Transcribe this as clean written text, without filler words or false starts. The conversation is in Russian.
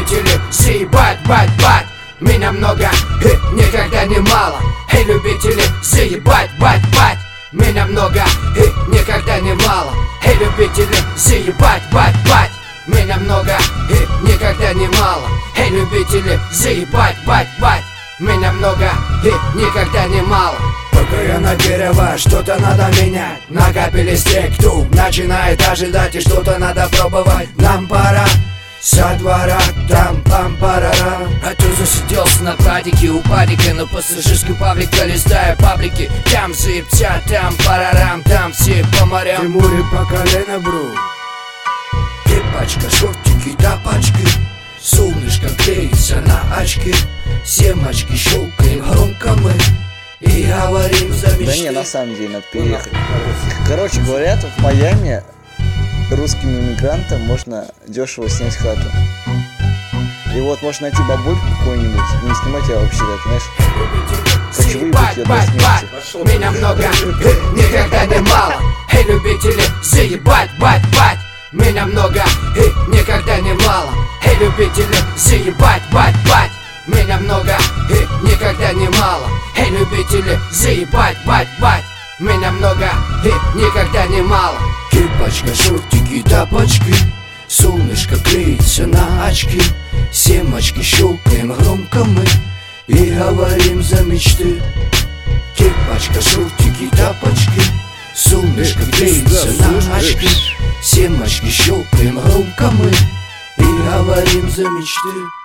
любители заебать, бать, бать. Меня много и никогда не мало. Эй, любители заебать, бать, бать. Меня много и никогда не мало. Эй, любители заебать, бать, бать. Меня много и никогда не мало. Эй, любители заебать, бать, бать. Меня много и никогда не мало. Только я на дерево, что-то надо менять. Накопились те, кто начинает ожидать, и что-то надо пробовать. Нам пора со двора, там пам-парара. А то засиделся на прадике у падика, на пассажирской павлика, листая паблики. Там зыбтя, там парарам, там все по морям. Ты море по колено, бро. Кепачка, шортики, тапочки. Солнышко греется на очки. Семочки щелкаем громко мы и говорим за мечты. Да не, на самом деле надо переехать. Короче, говорят, в Майами русским иммигрантам можно дешево снять хату. И вот можно найти бабульку какую-нибудь и не снимать ее вообще, так, знаешь. Хочу выебать ее до смерти. Меня много, никогда не мало. Эй, любители заебать, бать, бать. Меня много и никогда не мало. Эй, любители заебать, бать, бать. Меня много и никогда не мало. Эй, любители заебать, бать, бать. Меня много и никогда не мало. Кепочка, шортики, тапочки. Солнышко греется на очки. Семочки щелкаем громко мы и говорим за мечты. Кепочка, шортики, тапочки. Солнышко греется на очки. Семочки щелкаем громко мы и говорим за мечты.